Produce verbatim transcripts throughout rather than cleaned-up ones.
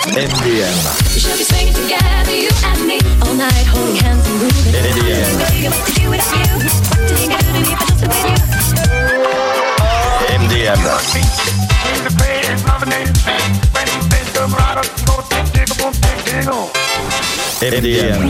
M D M. M D M. M D M.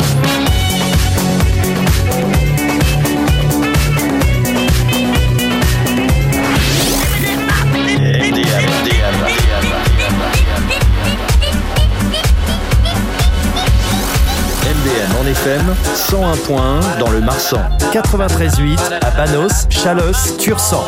En F M, cent un point un dans le Marsan, quatre-vingt-treize virgule huit à Panos, Chalosse, Tursan.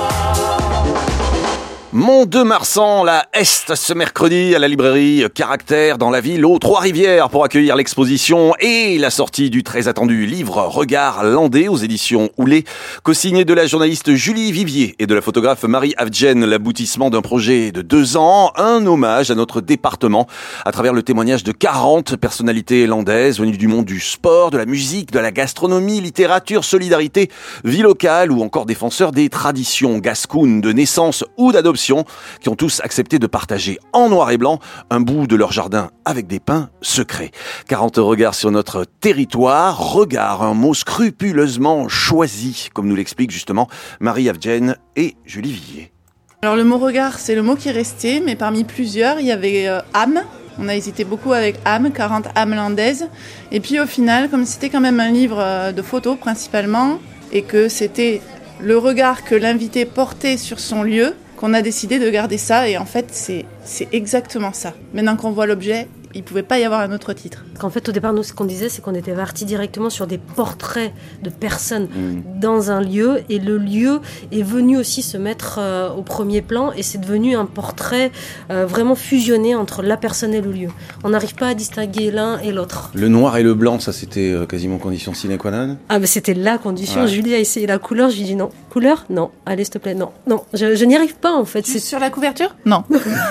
Mont-de-Marsan, la Est, ce mercredi à la librairie Caractère dans la ville aux Trois-Rivières pour accueillir l'exposition et la sortie du très attendu livre Regard landais aux éditions Houlet, co-signé de la journaliste Julie Vivier et de la photographe Marie Avdjen, l'aboutissement d'un projet de deux ans, un hommage à notre département à travers le témoignage de quarante personnalités landaises venues du monde du sport, de la musique, de la gastronomie, littérature, solidarité, vie locale ou encore défenseurs des traditions gascounes de naissance ou d'adoption qui ont tous accepté de partager en noir et blanc un bout de leur jardin avec des pins secrets. quarante regards sur notre territoire, regard, un mot scrupuleusement choisi, comme nous l'explique justement Marie Avdjen et Julie Vivier. Alors le mot regard, c'est le mot qui est resté, mais parmi plusieurs, il y avait euh, âme. On a hésité beaucoup avec âme, quarante âmes landaises. Et puis au final, comme c'était quand même un livre de photos principalement, et que c'était le regard que l'invité portait sur son lieu, qu'on a décidé de garder ça, et en fait, c'est, c'est exactement ça. Maintenant qu'on voit l'objet, il ne pouvait pas y avoir un autre titre. En fait, au départ, nous, ce qu'on disait, c'est qu'on était parti directement sur des portraits de personnes mmh. dans un lieu, et le lieu est venu aussi se mettre euh, au premier plan, et c'est devenu un portrait euh, vraiment fusionné entre la personne et le lieu. On n'arrive pas à distinguer l'un et l'autre. Le noir et le blanc, ça c'était euh, quasiment condition sine qua non. Ah, mais c'était la condition. Ouais. Julie a essayé la couleur, je lui ai dit non. Couleur ? Non. Allez, s'il te plaît, non. Non, je, je n'y arrive pas, en fait. C'est sur la couverture ? Non.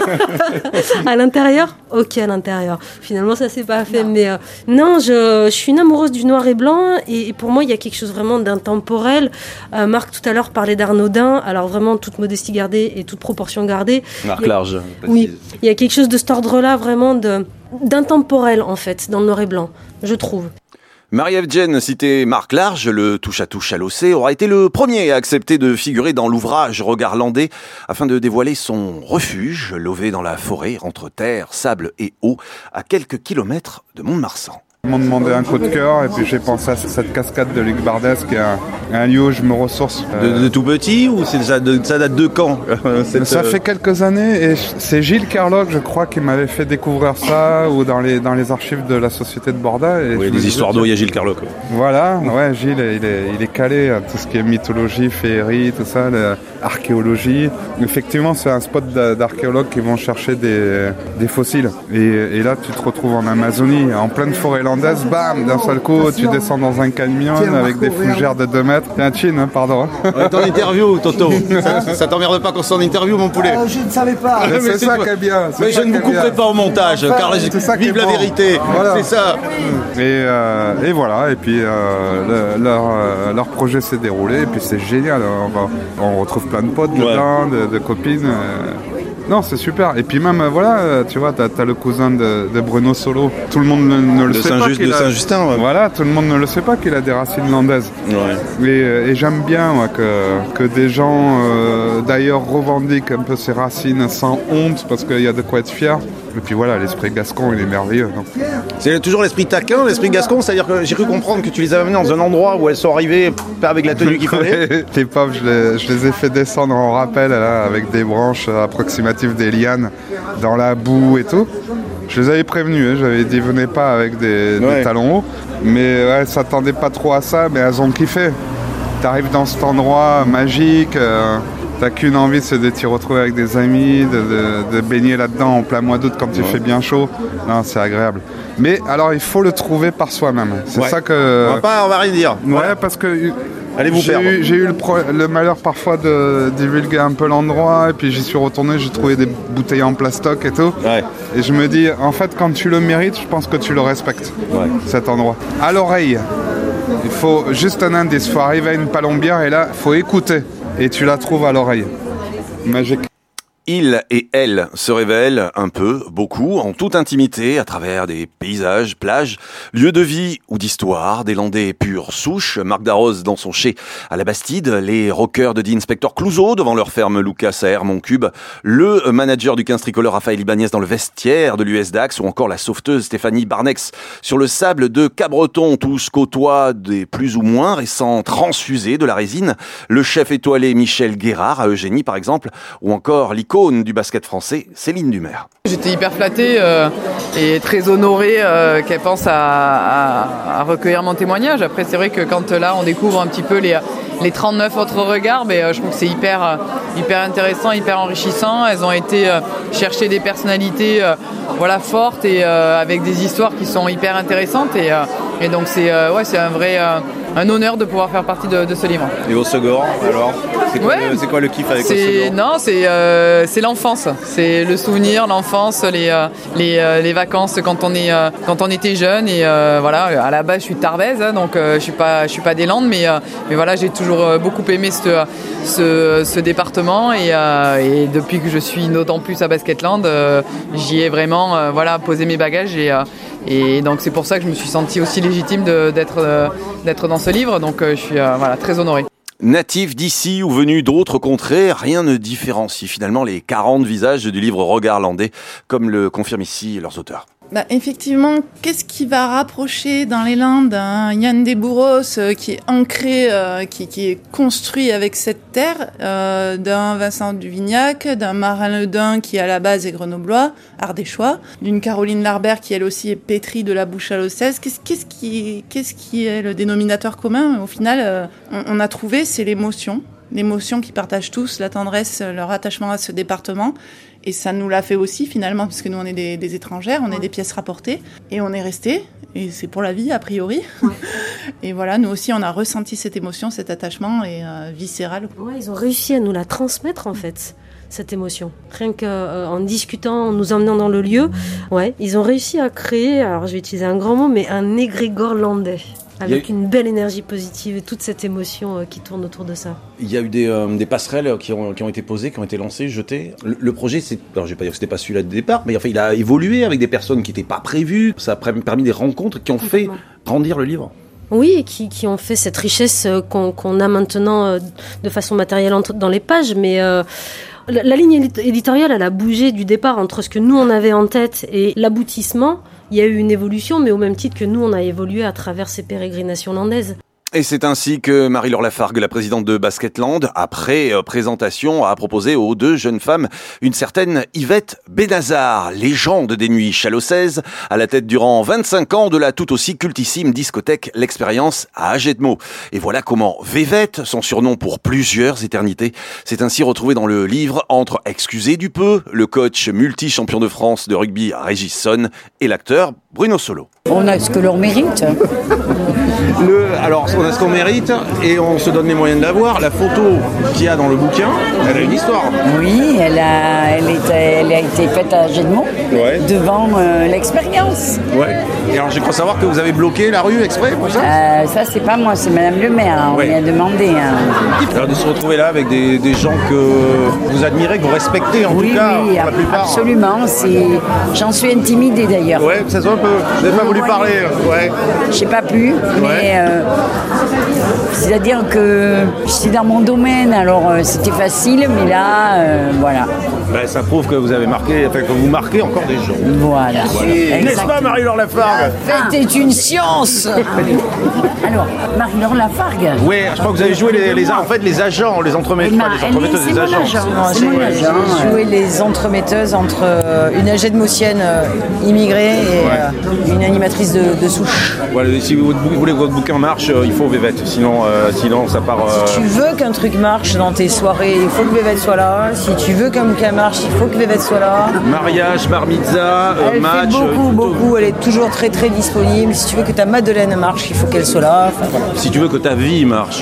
À l'intérieur ? Ok, à l'intérieur. Finalement, ça s'est pas fait, non. mais euh, non, je, je suis une amoureuse du noir et blanc, et, et pour moi, il y a quelque chose vraiment d'intemporel. Euh, Marc tout à l'heure parlait d'Arnaudin, alors vraiment toute modestie gardée et toute proportion gardée. Marc large. Oui, il y a quelque chose de cet ordre-là, vraiment de, d'intemporel en fait, dans le noir et blanc, je trouve. Marie Avdjen, cité Marc Large, le touche-à-touche à l'Océ, aura été le premier à accepter de figurer dans l'ouvrage Regard landais afin de dévoiler son refuge, lové dans la forêt, entre terre, sable et eau, à quelques kilomètres de Mont-de-Marsan. Ils m'ont demandé un coup de cœur et puis j'ai pensé à cette cascade de Luc Bardès qui est un, un lieu où je me ressource. De, de tout petit ou c'est déjà de, ça date de quand cette... Ça fait quelques années et c'est Gilles Carloc, je crois, qui m'avait fait découvrir ça ou dans les, dans les archives de la Société de Borda. Et oui, des histoires d'eau, il y a Gilles Carloc. Ouais. Voilà, ouais, Gilles, il est, il est calé à tout ce qui est mythologie, féerie, tout ça, archéologie. Effectivement, c'est un spot d'archéologues qui vont chercher des, des fossiles. Et, et là, tu te retrouves en Amazonie, en pleine forêt landaise, bam, d'un seul coup, tu descends dans un camion avec des fougères de deux mètres. C'est un chin, hein, pardon. On est en interview, Toto. ça, ça t'emmerde pas qu'on soit en interview, mon poulet? euh, Je ne savais pas. Mais c'est, c'est ça qui est bien. Mais je ne vous couperai pas au montage, enfin, car vive la bon. vérité. Voilà. C'est ça. Et, euh, et voilà, et puis euh, le, leur, euh, leur projet s'est déroulé, et puis c'est génial. On, va, on retrouve plein de potes dedans, ouais. de, de copines. Euh, Non, c'est super. Et puis même, voilà, tu vois, t'as, t'as le cousin de, de Bruno Solo. Tout le monde ne, ne le de sait Saint-Just, pas. De Saint-Justin, ouais. Voilà, tout le monde ne le sait pas qu'il a des racines landaises. Ouais. Et, et j'aime bien ouais, que, que des gens, euh, d'ailleurs, revendiquent un peu ces racines sans honte, parce qu'il y a de quoi être fier. Et puis voilà, l'esprit gascon, il est merveilleux. Donc. C'est toujours l'esprit taquin, l'esprit gascon, c'est-à-dire que j'ai cru comprendre que tu les as amenés dans un endroit où elles sont arrivées pas avec la tenue qu'il fallait. Les pauvres, je les, je les ai fait descendre en rappel là, avec des branches approximatives des lianes dans la boue et tout. Je les avais prévenus, hein, j'avais dit venez pas avec des, ouais. des talons hauts, mais ouais, elles s'attendaient pas trop à ça, mais elles ont kiffé. T'arrives dans cet endroit magique. Euh, T'as qu'une envie, c'est de t'y retrouver avec des amis, de, de, de baigner là-dedans en plein mois d'août quand il ouais. fait bien chaud. Non, c'est agréable. Mais alors, il faut le trouver par soi-même. C'est ouais. ça que... On va pas, on va rien dire. Ouais, ouais. parce que... Allez vous j'ai perdre. Eu, j'ai eu le, pro- le malheur parfois de divulguer un peu l'endroit, et puis j'y suis retourné, j'ai trouvé des bouteilles en plastoc et tout. Ouais. Et je me dis, en fait, quand tu le mérites, je pense que tu le respectes, ouais. cet endroit. À l'oreille, il faut juste un indice, il faut arriver à une palombière, et là, il faut écouter. Et tu la trouves à l'oreille. Magique. Il et elle se révèlent un peu, beaucoup, en toute intimité, à travers des paysages, plages, lieux de vie ou d'histoire, des Landais pure souche, Marc Darroze dans son chai à la Bastide, les rockers de The Inspector Clouseau devant leur ferme Lucas à Hermoncube, le manager du quinze tricolore Raphaël Ibanez dans le vestiaire de l'U S Dax ou encore la sauveteuse Stéphanie Barnex sur le sable de Cabreton, tous côtoient des plus ou moins récents transfusés de la résine, le chef étoilé Michel Guérard à Eugénie par exemple, ou encore l'icône du basket français, Céline Dumer. J'étais hyper flattée euh, et très honorée euh, qu'elle pense à, à, à recueillir mon témoignage. Après, c'est vrai que quand là, on découvre un petit peu les, les trente-neuf autres regards, mais, euh, je trouve que c'est hyper, hyper intéressant, hyper enrichissant. Elles ont été euh, chercher des personnalités euh, voilà, fortes et euh, avec des histoires qui sont hyper intéressantes. Et, euh, et donc, c'est, euh, ouais, c'est un vrai euh, un honneur de pouvoir faire partie de, de ce livre. Et au Segor, alors c'est quoi, ouais, le, c'est quoi le kiff avec c'est, le Segor? Non, c'est, euh, c'est l'enfance. C'est le souvenir, l'enfance, les, euh, les, euh, les vacances quand on, est, euh, quand on était jeune. Et euh, voilà, à la base, je suis de Tarbes, hein, donc euh, je ne suis pas, je suis pas des Landes, mais, euh, mais voilà, j'ai toujours beaucoup aimé ce, ce, ce département. Et, euh, et depuis que je suis d'autant plus à Basketland, euh, j'y ai vraiment euh, voilà, posé mes bagages. Et, euh, et donc, c'est pour ça que je me suis sentie aussi légitime de, d'être, euh, d'être dans ce livre. Donc, euh, je suis euh, voilà, très honorée. Natifs d'ici ou venus d'autres contrées, rien ne différencie finalement les quarante visages du livre Regard landais, comme le confirment ici leurs auteurs. Bah, effectivement, qu'est-ce qui va rapprocher dans les Landes un Yann Desbourros euh, qui est ancré, euh, qui, qui est construit avec cette terre, euh, d'un Vincent Duvignac, d'un Marin Ledun qui à la base est grenoblois, ardéchois, d'une Caroline Larbert qui elle aussi est pétrie de la bouche à l'ossaise. Qu'est-ce, qu'est-ce, qui, qu'est-ce qui est le dénominateur commun? Au final, euh, on, on a trouvé, c'est l'émotion. L'émotion qu'ils partagent tous, la tendresse, leur attachement à ce département. Et ça nous l'a fait aussi finalement, parce que nous on est des, des étrangères, on ouais. est des pièces rapportées, et on est restés, et c'est pour la vie a priori. Ouais. Et voilà, nous aussi on a ressenti cette émotion, cet attachement et euh, viscéral. Ouais, ils ont réussi à nous la transmettre en fait, cette émotion. Rien qu'en euh, discutant, en nous emmenant dans le lieu, ouais, ils ont réussi à créer, alors je vais utiliser un grand mot, mais un égrégore landais. Avec une belle énergie positive et toute cette émotion euh, qui tourne autour de ça. Il y a eu des, euh, des passerelles qui ont, qui ont été posées, qui ont été lancées, jetées. Le, le projet, c'est, alors je vais pas dire que c'était pas celui-là de départ, mais enfin, il a évolué avec des personnes qui n'étaient pas prévues. Ça a permis des rencontres qui ont fait grandir le livre. Oui, et qui, qui ont fait cette richesse euh, qu'on, qu'on a maintenant euh, de façon matérielle entre, dans les pages, mais... Euh, la, la ligne éditoriale, elle a bougé du départ entre ce que nous, on avait en tête et l'aboutissement. Il y a eu une évolution, mais au même titre que nous, on a évolué à travers ces pérégrinations landaises. Et c'est ainsi que Marie-Laure Lafargue, la présidente de Basketland, après euh, présentation, a proposé aux deux jeunes femmes une certaine Yvette Benazar, légende des nuits chalossaises, à la tête durant vingt-cinq ans de la tout aussi cultissime discothèque L'Expérience à Agetmo. Et voilà comment Vévette, son surnom pour plusieurs éternités, s'est ainsi retrouvé dans le livre entre, excusez du peu, le coach multi-champion de France de rugby Régis Sonne et l'acteur Bruno Solo. On a ce que l'on mérite. Le, alors, on a ce qu'on mérite et on se donne les moyens de l'avoir. La photo qu'il y a dans le bouquin, elle a une histoire. Oui, elle a, elle était, elle a été faite à Agetmo, ouais. devant euh, l'Expérience. Ouais. Et alors, j'ai cru savoir que vous avez bloqué la rue exprès pour ça euh, Ça, c'est pas moi, c'est Madame le maire. Hein, ouais. On lui a demandé. Hein. Alors, de se retrouver là avec des, des gens que vous admirez, que vous respectez en oui, tout cas, oui, pour la plupart. Absolument. C'est... J'en suis intimidée d'ailleurs. Ouais, ça se voit un peu. Vous n'avez pas voulu parler. Ouais. J'ai pas pu, mais ouais. euh, c'est-à-dire que j'étais dans mon domaine, alors euh, c'était facile, mais là, euh, voilà. Ben, ça prouve que vous avez marqué, enfin que vous marquez encore des gens. Voilà. voilà. N'est-ce pas, Marie-Laure Lafargue? La fête est une science. Alors, Marie-Laure Lafargue. Oui, je crois que vous avez joué les, les, en fait, les agents, les entremetteuses, ma, les entremetteuses des agents. agent. C'est mon agent. J'ai joué les entremetteuses entre une agetmosienne euh, immigrée et ouais. euh, une animatrice de, de souche. Voilà, si vous, vous voulez que votre bouquin marche, euh, il faut Vévette, sinon, euh, sinon ça part... Euh... Si tu veux qu'un truc marche dans tes soirées, il faut que Vévette soit là. Si tu veux qu'un bouquin marche, il faut que Vévette soit là. Mariage, bar mitzvah, euh, elle match... Elle fait beaucoup, euh, beaucoup, elle est toujours très très disponible. Si tu veux que ta Madeleine marche, il faut qu'elle soit là. Enfin, voilà. Si tu veux que ta vie marche,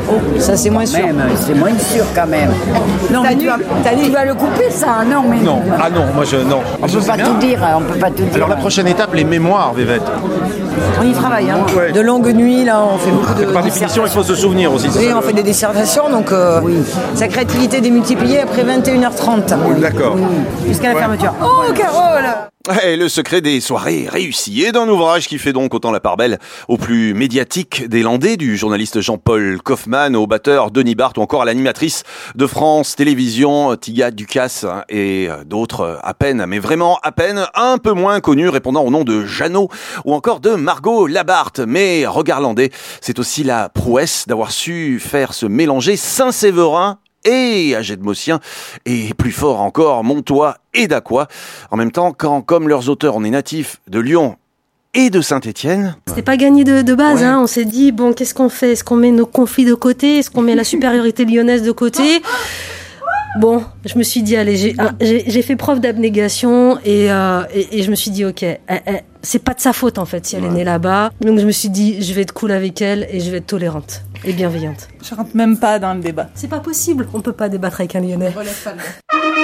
Oh, ça c'est moins sûr. Même, c'est moins sûr quand même. Non, T'as mais nu, tu vas, t'as nu. tu vas le couper ça, non mais. Non, ah non, moi je non. On peut pas tout dire, on peut pas tout dire. Alors la prochaine étape, les mémoires, Vévette. On y travaille, hein. Ouais. De longues nuits, là, on fait beaucoup de Par définition, il faut se souvenir aussi. Oui, on fait des dissertations, donc euh, Oui. sa créativité est démultipliée après vingt et une heures trente. D'accord. Jusqu'à la fermeture. Oh, Carole! Et le secret des soirées réussies et d'un ouvrage qui fait donc autant la part belle au plus médiatique des Landais, du journaliste Jean-Paul Kaufmann au batteur Denis Barthes ou encore à l'animatrice de France Télévisions Tiga Ducasse et d'autres à peine, mais vraiment à peine, un peu moins connus répondant au nom de Jeannot ou encore de Margot Labarthe. Mais Regard Landais, c'est aussi la prouesse d'avoir su faire se mélanger Saint-Séverin et Agedmosien, et plus fort encore, Montois et Dacois. En même temps, quand, comme leurs auteurs, on est natifs de Lyon et de Saint-Étienne. C'était pas gagné de, de base, Ouais. hein. On s'est dit, bon, qu'est-ce qu'on fait? Est-ce qu'on met nos conflits de côté? Est-ce qu'on met la supériorité lyonnaise de côté? Bon, je me suis dit, allez, j'ai, ah, j'ai, j'ai fait preuve d'abnégation et, euh, et, et je me suis dit, ok, elle, elle, c'est pas de sa faute en fait si elle ouais. est née là-bas. Donc je me suis dit, je vais être cool avec elle et je vais être tolérante et bienveillante. Je rentre même pas dans le débat. C'est pas possible, on peut pas débattre avec un Lyonnais. Relève pas le bas.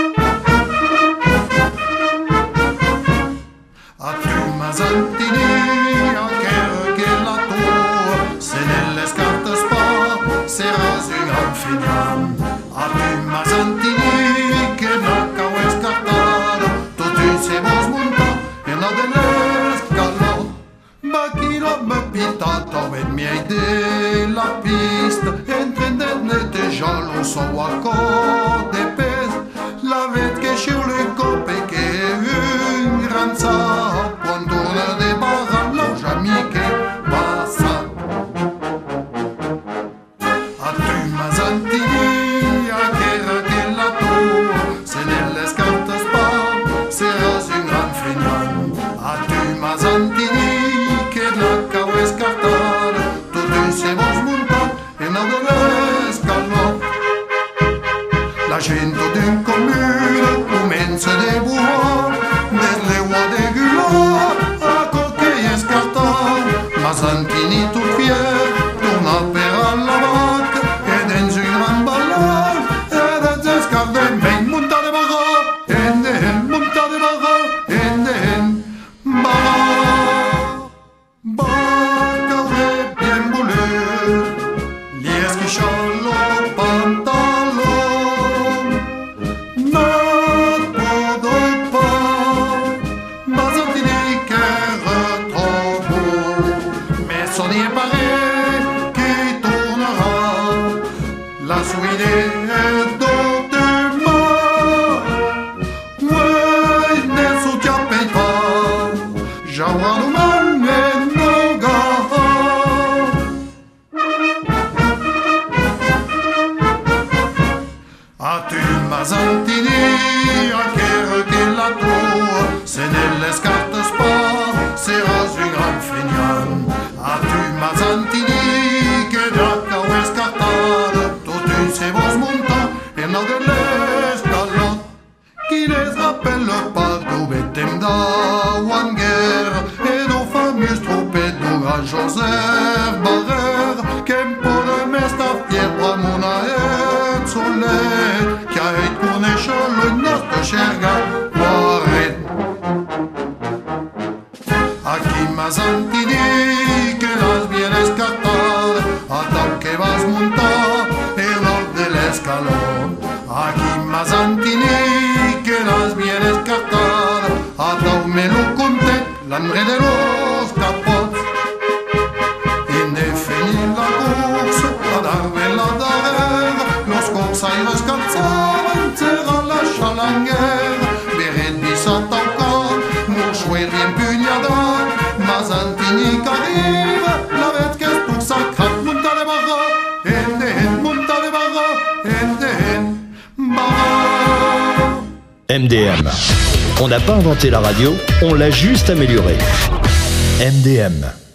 La pista entre interne déjà l'on s'en voit encore des pèses la vête qui est sur le copé qui est une grande salle quand tourne des barres l'on jamais qui passe a tu Mazantini a Kera che la tua se nelle scarpe spa seras un gran feignant a tu Mazantini che la cau è scartata siamo smontati e non dell'escalò la gente d'un comune commence de boire delle uova de gulò a coquille scartata ma Santini tout fier torna per alla vacca e dentro un gran ballare e da scarde ben montate barra e den montate barra e den barra barra Joseph Barrer, che pure me sta fiera mona e solet, che ai conosce lo nostro scerga guarret. Aquí Mazantini, que las viene scartar, a tal que vas montar, el nord del escalón. Aquí Mazantini, que las viene scartar, a tal me lo conté, l'ambre de los capots. Los calzaban, serra la chalanguera, Beret bisat encore, mouchouer empuñador, Mazantini qu'arrive, la vête qu'est tout sacré, monta de barra, enden, monta de barra, enden, barra. M D M. On n'a pas inventé la radio, on l'a juste améliorée. M D M.